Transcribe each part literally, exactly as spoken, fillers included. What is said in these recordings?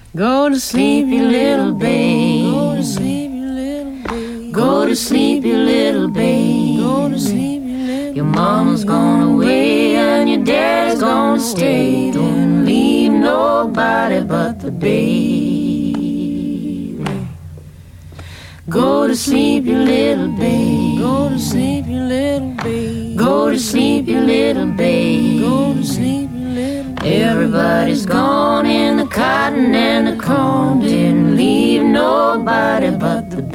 Go to sleep, you little babe. Go to sleep, you little babe. Go to sleep, you little babe. Go to sleep, you little. Your mama's gone away and your dad's gonna stay. Don't leave nobody but the baby. Go to sleep, you little babe. Go to sleep, you little babe. Go to sleep, you little babe. Go to sleep, you little babe. Everybody's gone in the cotton and the corn. Didn't leave nobody but the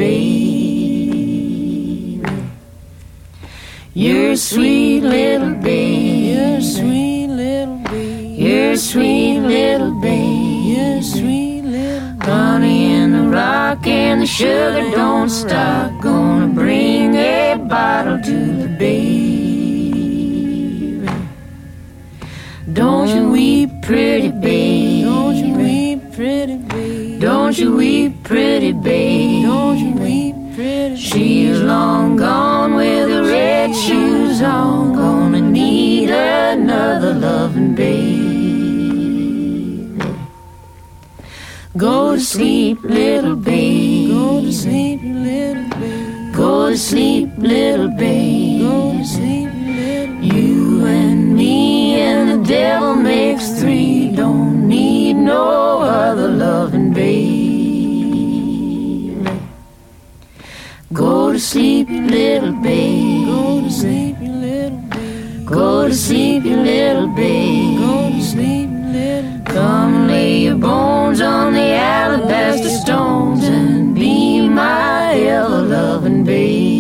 baby. You're a sweet little babe. You're a sweet little babe. You're a sweet little babe. You're a sweet little babe. Honey in the rock and the sugar don't stop. Gonna bring a bottle to the baby. Don't you weep, pretty babe. Don't you weep, pretty babe. Don't you weep, pretty babe. Don't you weep, pretty babe. She's long gone with her red shoes on. Gonna need another loving babe. Go to sleep, little babe. Go to sleep, little babe. Go to sleep, little babe. Go to sleep, little babe. You and me and the devil makes three. Don't need no other loving babe. Go to sleep, you little babe. Go to sleep, you little babe. Go to sleep, you little babe. Go to sleep, you little babe. Come lay your bones on the alabaster stones and be my ever-loving baby.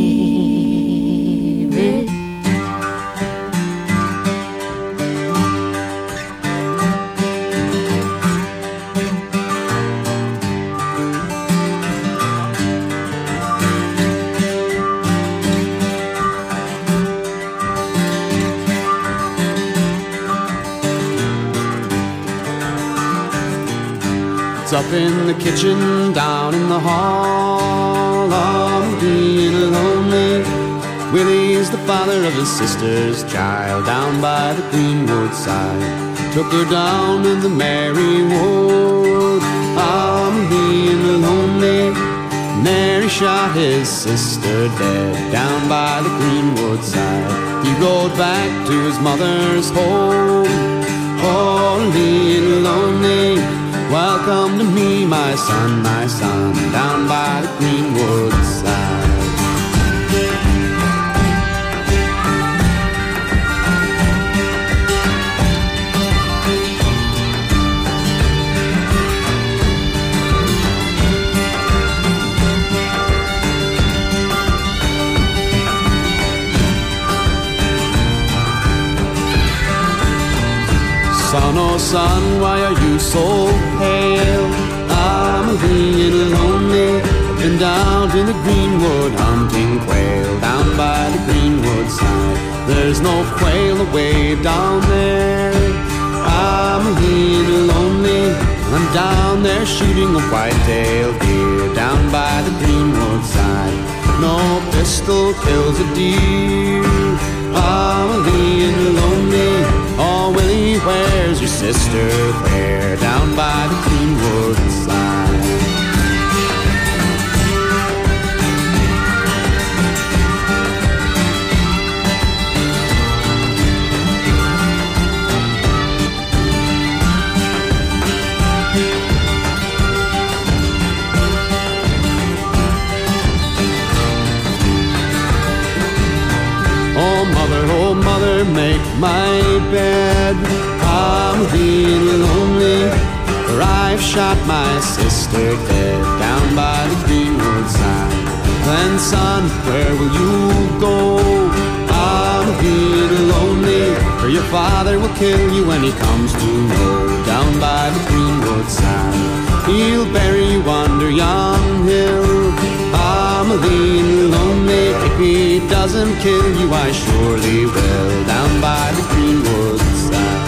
Up in the kitchen, down in the hall, I'm being lonely. Willie's the father of his sister's child, down by the Greenwood side. Took her down to the Mary Wood. I'm being lonely. And there he shot his sister dead, down by the Greenwood side. He rode back to his mother's home, all being lonely. Welcome to me, my son, my son, down by the Greenwood side. Son, oh son, why are you so pale? I'm being lonely. Been down to the Greenwood hunting quail, down by the Greenwood side. There's no quail away down there. I'm being lonely. I'm down there shooting a white-tailed deer, down by the Greenwood side. No pistol kills a deer. I'm being lonely. Oh, Willie, where's your sister? Where? Down by the Greenwood side. Oh, mother, oh, mother, make my bed. I'm being lonely, for I've shot my sister dead, down by the Greenwood side. Then, son, where will you go? I'm being lonely, for your father will kill you when he comes to know, down by the Greenwood side. He'll bury you under yon hill. I'm being lonely. If he doesn't kill you, I surely will, down by the Greenwood side.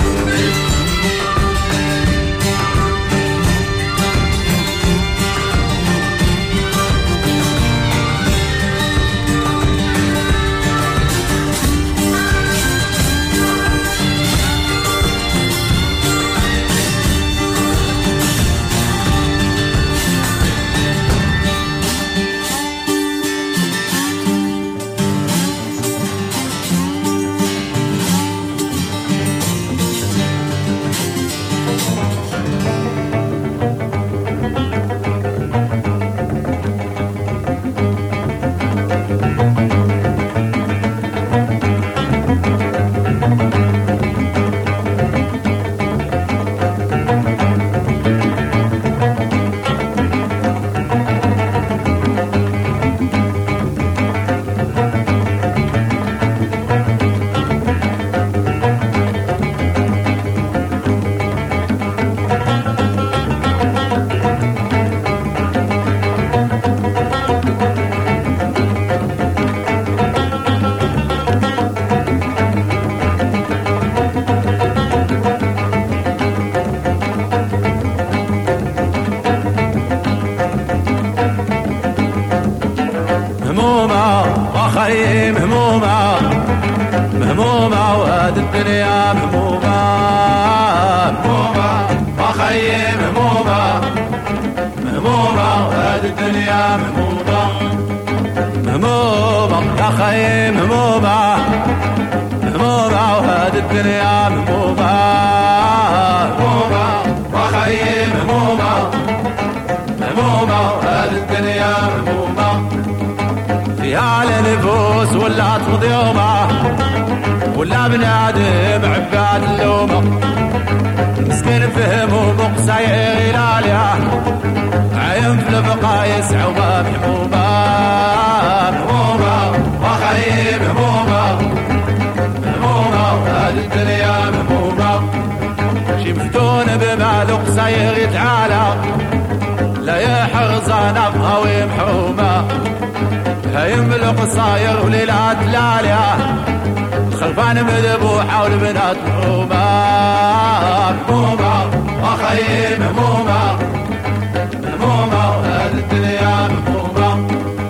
وخي مهمومة مهمومة وهاد الدنيا مهمومة مهمومة وخي مهمومة مهمومة وهاد الدنيا مهمومة مهمومة يا خي مهمومة مهمومة وهاد الدنيا مهمومة مهمومة وخي مهمومة مهمومة وهاد الدنيا مهمومة فيها على نفوس ولا تضيومة ولا بنادم عباد اللومة مسكين فهمو مقصاير غلاليا عين في البقايس عوما محمومة مهمومة وخي مهمومة مهمومة وهاد الدنيا مهمومة شي مفتون بمالو قصاير يتعالى لا يحرزانا بغاوي محومة هايم بالقصاير وليلات لالية خلفان مذبوحة والبنات مهمومة مهمومة وخي مهمومة مهمومة وهاد الدنيا مهمومة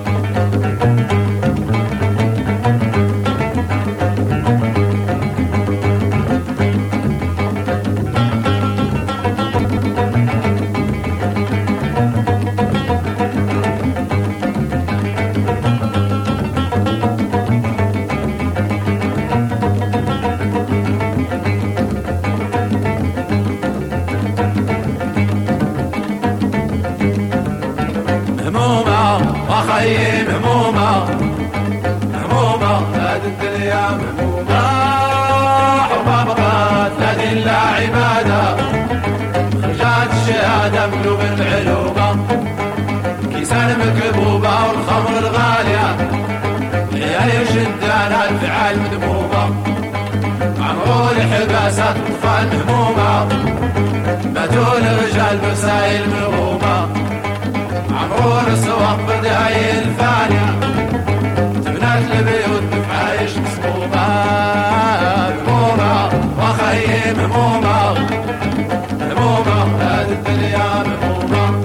وخي مهمومة مهمومة هاد الدنيا مهمومة حرمة بغات لا دين لا عبادة خرجات الشهادة مقلوب المعلومة كيسان مكبوبة والخمر الغالية عيالي شدانا الفعال مذمومة عمرو الحباسات اطفال مهمومة ماتوا الرجال برسايل مهمومة عمرو السواق بداي الفانية تبنات البيوت بفعايش مسمومة مهمومة وخي مهمومة مهمومة هاد الدنيا مهمومة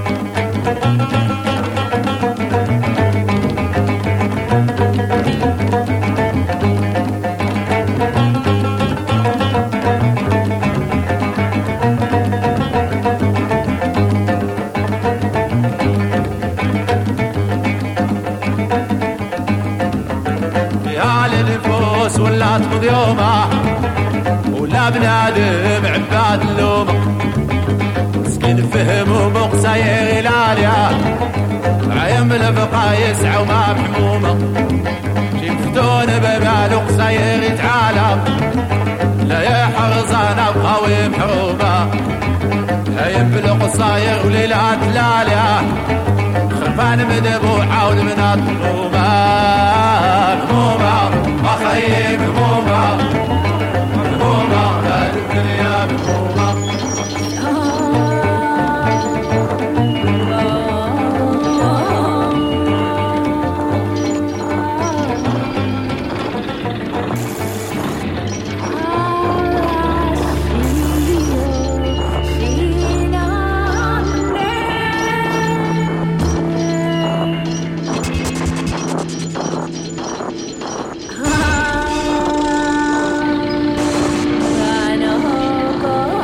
ولا تمضي يومه ولا بنادم عباد اللومة مسكين فهم ومقصاير غلاليا عيم بالبقايس عوما محمومة شفتون بمال قصاير يتعالى لا يحرزانا بغاوي محرومة عيم بالقصاير وليلات لاليا خرفان مذبوحة والبنات مهمومة مهمومة وخي مهمومة مهمومة هاد الدنيا مهمومة go.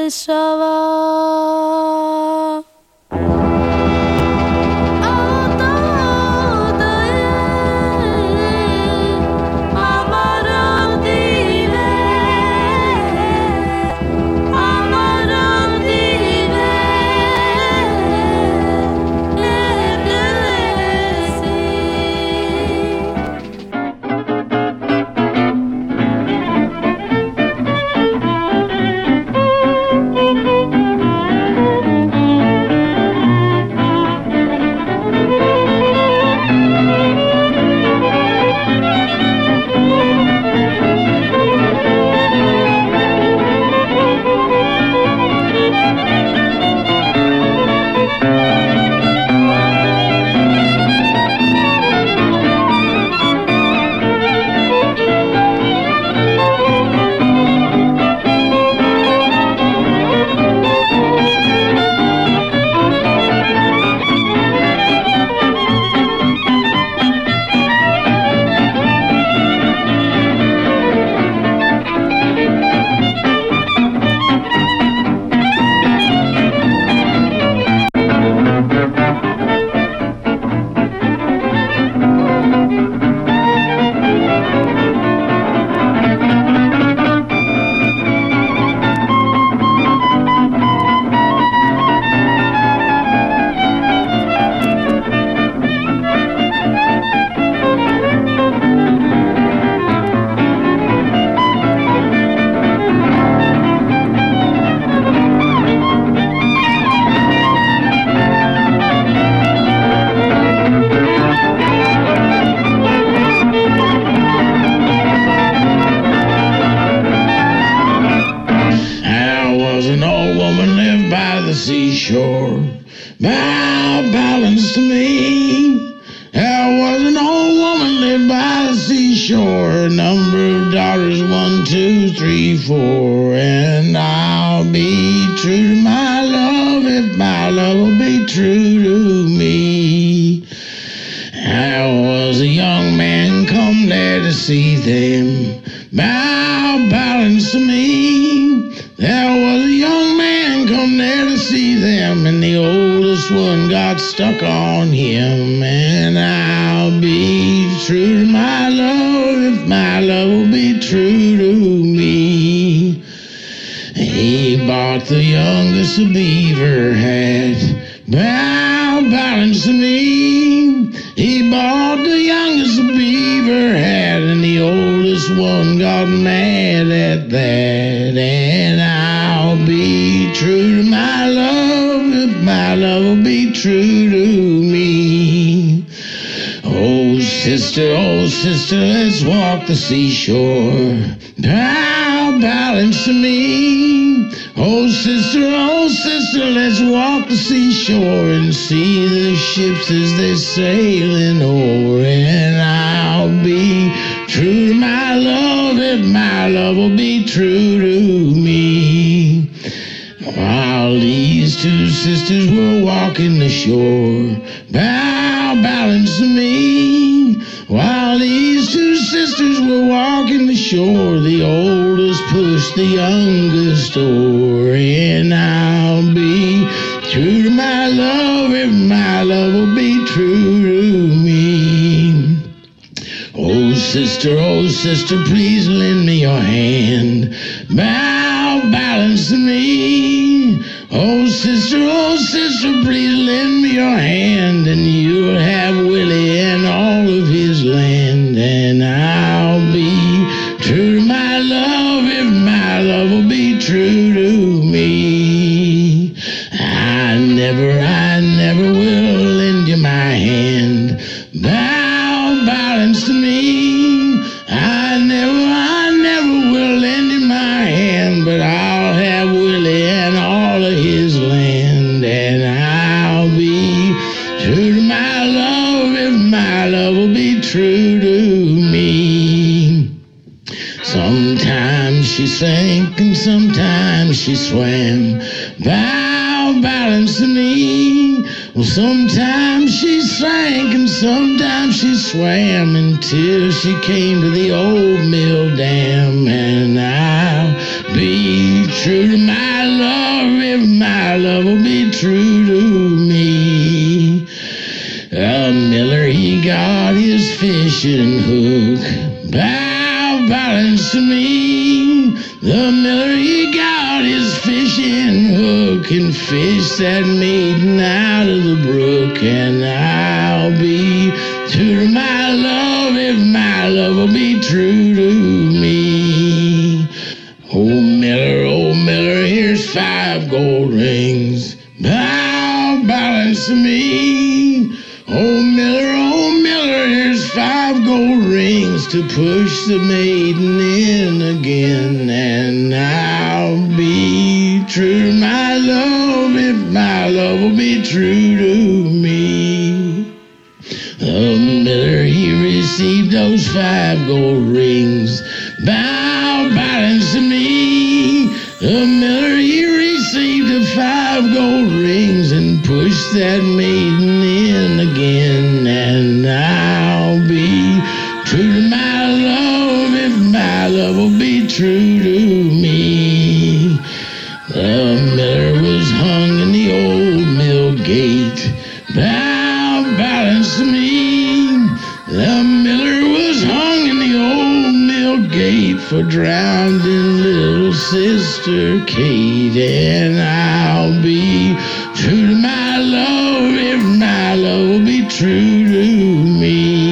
לשעבר. The seashore, bow, balance to me. Oh sister, oh sister, let's walk the seashore and see the ships as they're sailing o'er. And I'll be true to my love if my love will be true to me. While these two sisters were walking the shore, bow, balance to me. While these two sisters were walking the shore, the oldest pushed the youngest o'er. And I'll be true to my love if my love will be true to me. Oh sister, oh sister, please lend me your hand. Bow, balance to me. Oh sister, oh sister, please lend me your hand, and you'll have Willie and all of his land. And I'll be true to my love if my love will be true to me. I never, I never will lend you my hand. Bow, balance to me. I never, I never will lend you my hand, but I'll have Willie and all of his land. And I'll be true to my love if my love will be true to me. Sometimes she sank and sometimes she swam. Bow, balance to me. Well, sometimes she sank and sometimes she swam until she came to the old mill dam. And I'll be true to my love The miller, he got his fishing hook and fished that maiden out of the brook. And I'll be true to my love if my love will be true to me. Oh, miller, oh, miller, here's five gold rings. Bow, balance to me. Oh, miller, oh, miller, here's five gold rings to push the maiden in again. And I'll be true to my love if my love will be true to me. The miller, he received those five gold rings. Bow, balance to me. The miller, he received the five gold rings and pushed that maiden in again. And I'll be true to my love if my love will be true to me. The miller was hung in the old mill gate. Bow, balance to me. The miller was hung in the old mill gate for drowning little sister Kate. And I'll be true to my love if my love will be true to me.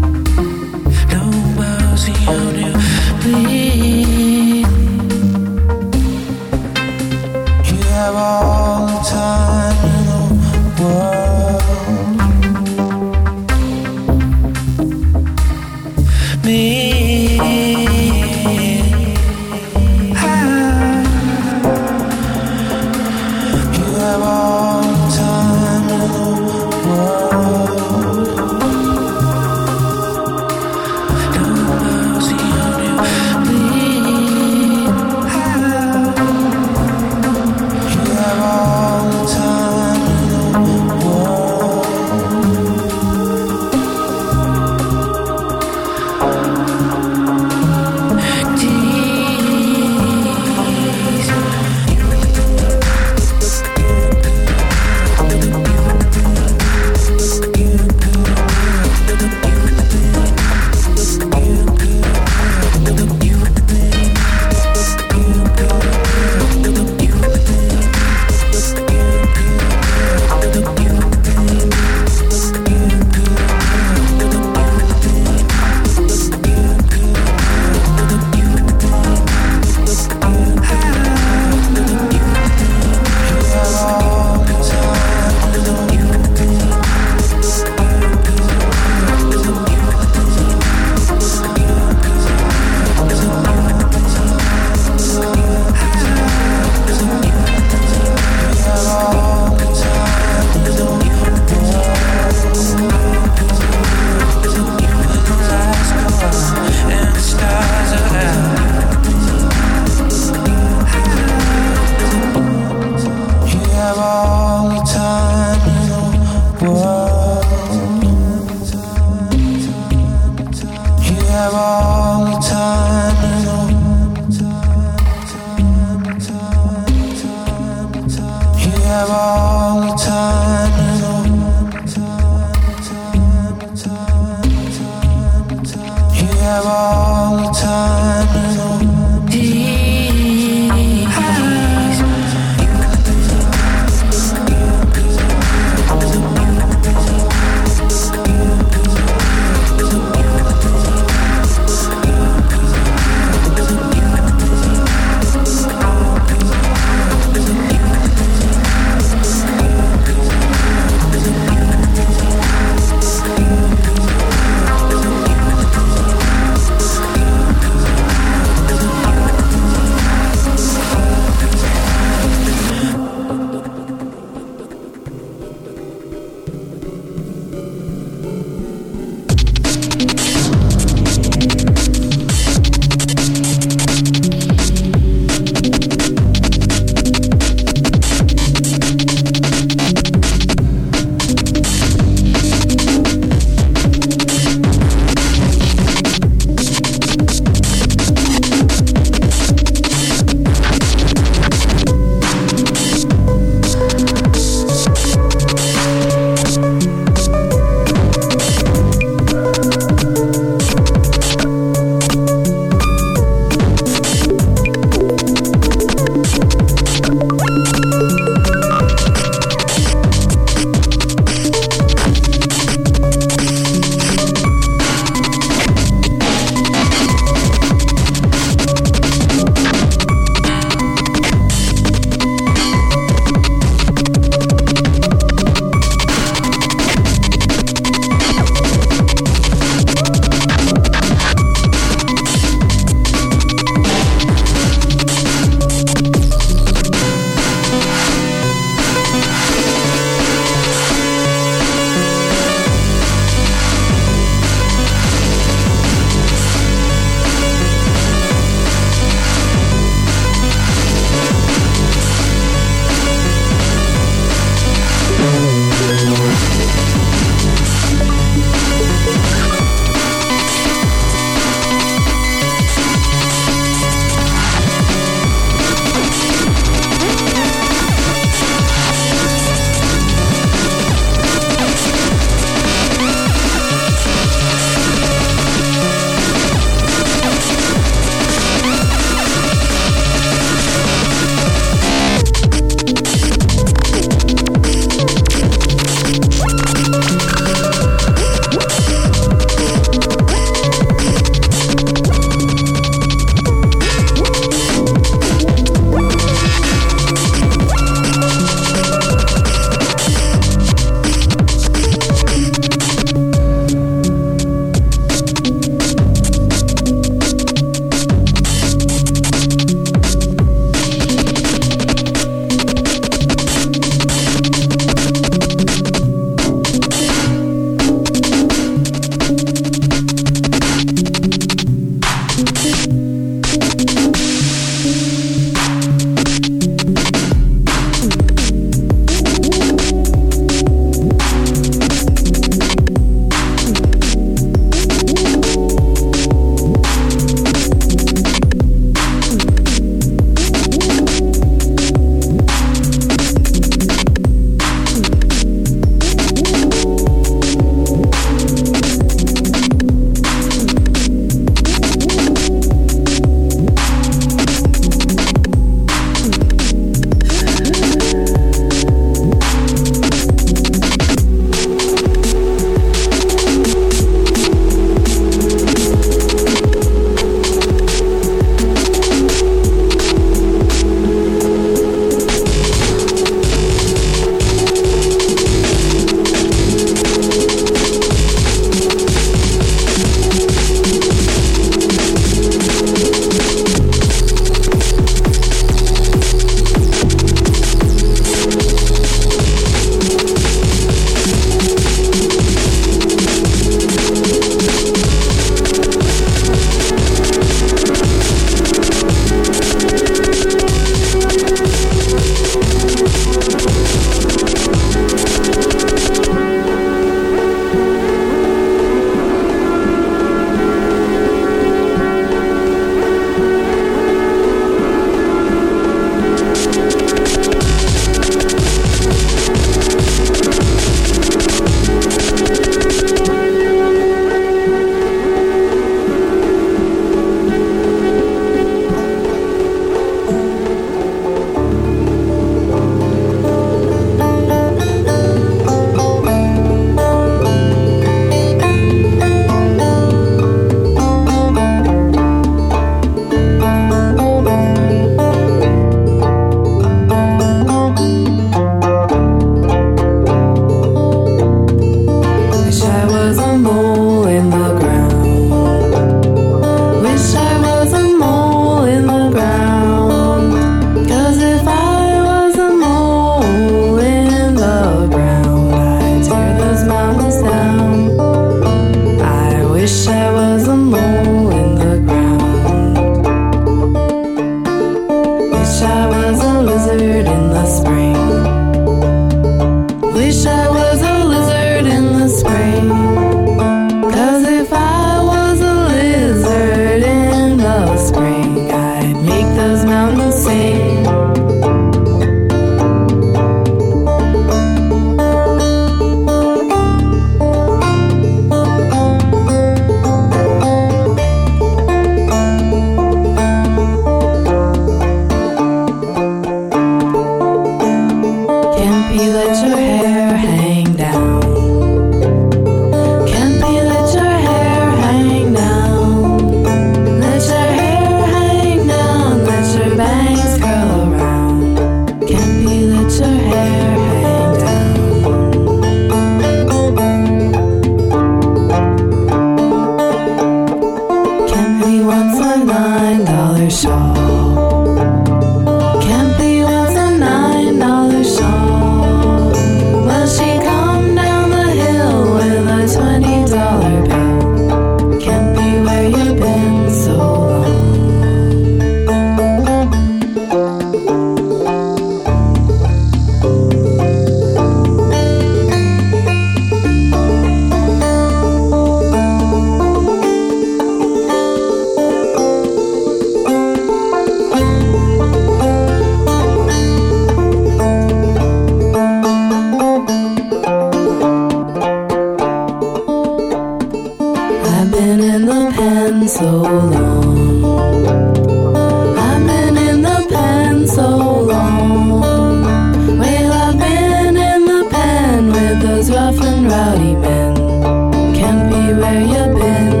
pen so long. I've been in the pen so long. Well, I've been in the pen with those rough and rowdy men. Can't be where you've been.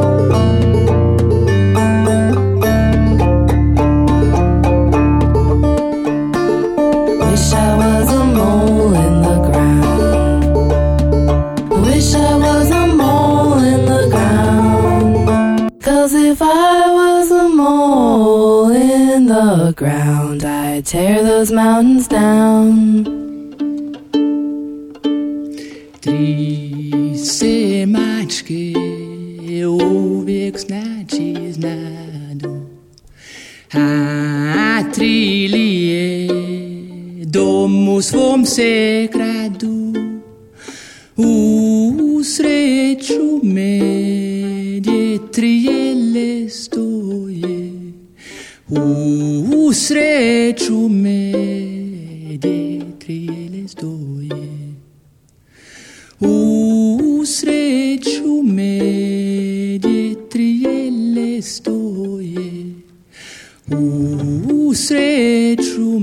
Wish I was a mole in the ground. Wish I was a mole in the ground. 'Cause if I was a mole in the ground, I'd tear those mountains down. Tri se mačke uvijek znači znadu, a tri lije dom u svom se kradu. U sreću medje tri jele stoje, u sreću medje tri jele stoje. U sreću medje tri jele stoje, u sreću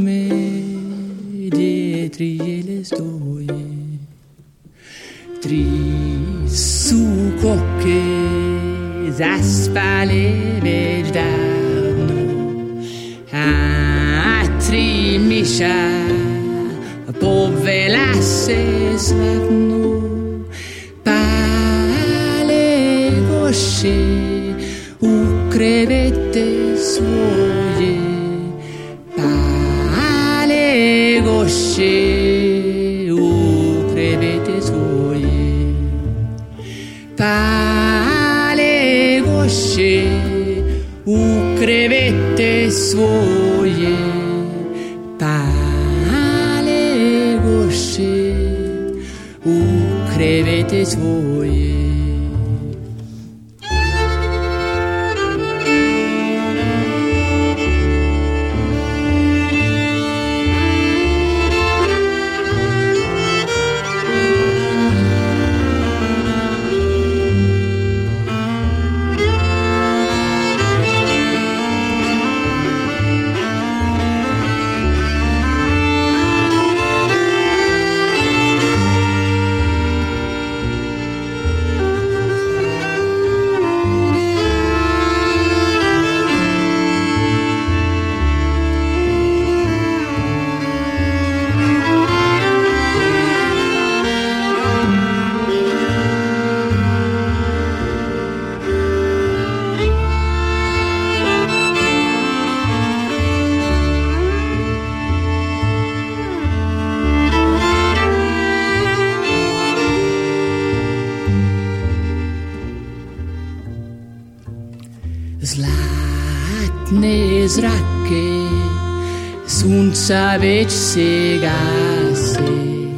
medje tri jele stoje. Tri su koke zaspale već davno, a tri miša povela se slavno. Pale goše u krevete svoje, pale goše u krevete svoje, pale goše u krevete svoje, pale goše u krevete svoje. Zlatne zrake sunca već se gase,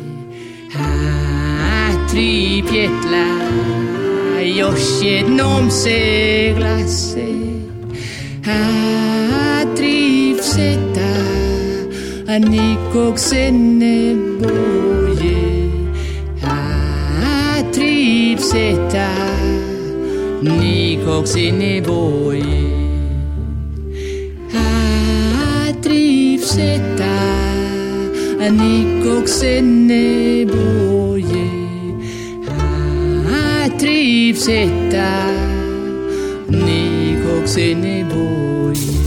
a tri pjetla još jednom se glase, a tri pseta, a nikog se ne boje, a tri pseta, nikog se ne boje. Pseta, a nikog se ne boje, a tri pseta, nikog se ne boje.